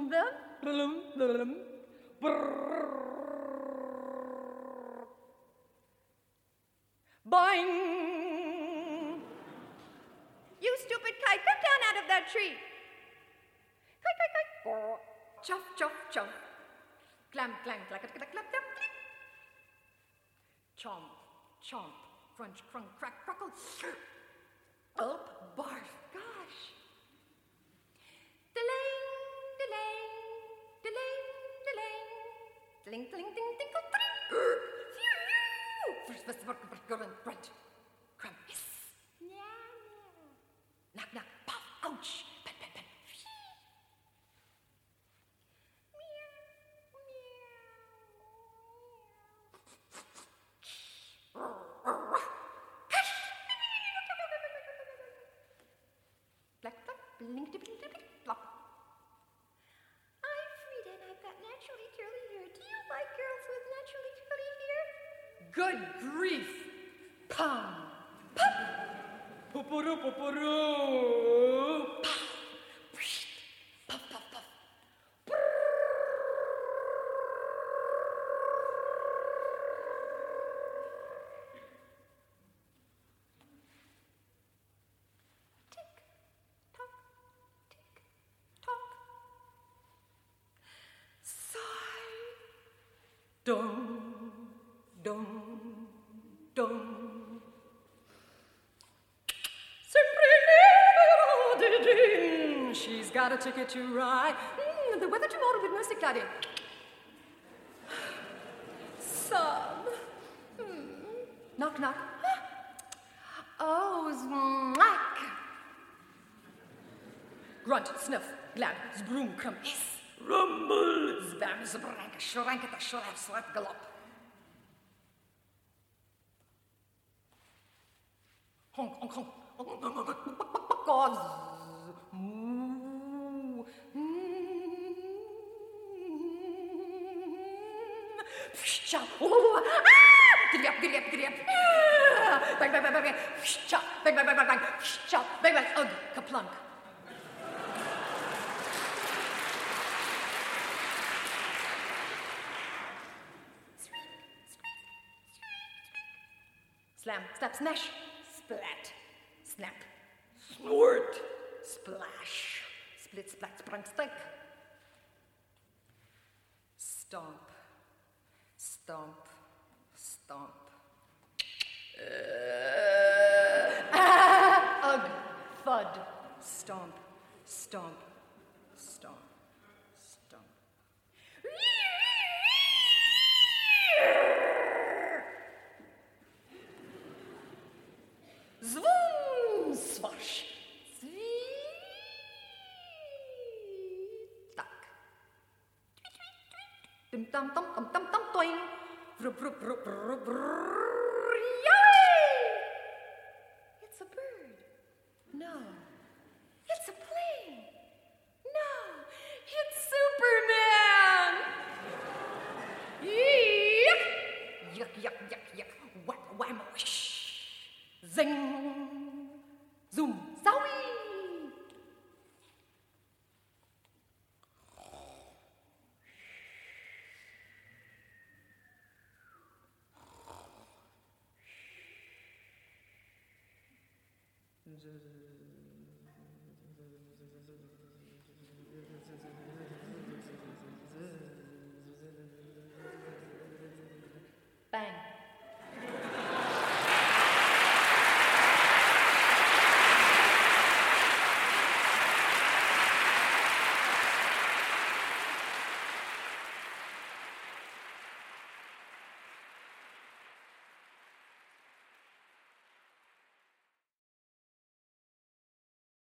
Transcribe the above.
Boing! You stupid kite, come down out of that tree. Kite, kite, kite. Chuff, chuff, chuff. Clam, clam, clack, clack, clack, clack, clack. Chomp, chomp, crunch, crunk, crack, crackle. Up, barf, gosh. Delang, delang, delang, delang. Deling, deling, ding, dinkle, ding. First, grunt, crumb, hiss. Knock, knock, pop, ouch. Pen, pen, pen. Black, black, blink, blink, blink, blink, flop. I'm Frida and I've got naturally curly hair. Do you like girls with naturally curly hair? Good grief! Pum! Pum! Poo-poo-roo, poo-poo-roo! Puff! Puff, puff, puff. Tick-tock, tick-tock. Sigh. Dum, dum, dum. She's got a ticket to ride. The weather tomorrow will be mostly cloudy. Sob. Knock, knock. Oh, zmack. Grunt, sniff, glad, zbroom, crumb, hiss, rumble, zbam, zbrank, shranketa, shrap, slap, gallop. Honk, honk, honk. Gauze. Giddy up, giddy up, giddy up. Bang, bang, bang, bang, bang. Bang, bang, bang, bang, bang. Bang, bang, ugh, kaplunk. Slam, snap, snash. Splat, snap. Snort, splash. Split, splat, sprang, stank. Stomp, stomp, stomp. Ugh, thud, stomp, stomp, stomp, stomp. Zwoom, swash, tak. Dim dum dum dum dum dum toing. Vroom vroom vroom vroom vroom. It's a bird. No. It's a plane. No. It's Superman. Yuck. Yuck, yuck, yuck, yuck. Whack, wham, whoosh. Zing. Zoom. Zowie.